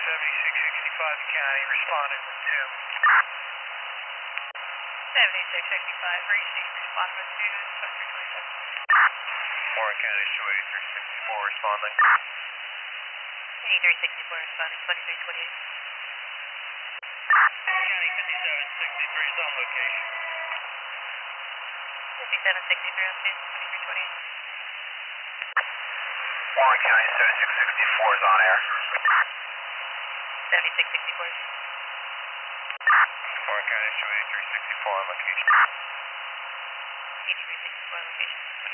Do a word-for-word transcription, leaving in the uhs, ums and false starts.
seventy-six sixty-five County, responding with two. seventy-six sixty-five, received, respond with two, twenty-three twenty-seven. Warren County, show eighty-three sixty-four, responding. eighty-three sixty-four, responding, twenty-three twenty-eight. County fifty-seven sixty-three is on location. fifty-seven sixty-three on two, twenty-three twenty-eight. Warren County seventy-six sixty-four is on air. seventy-six sixty-four. Warren County, show eighty-three sixty-four on location. eighty-three sixty-four on location.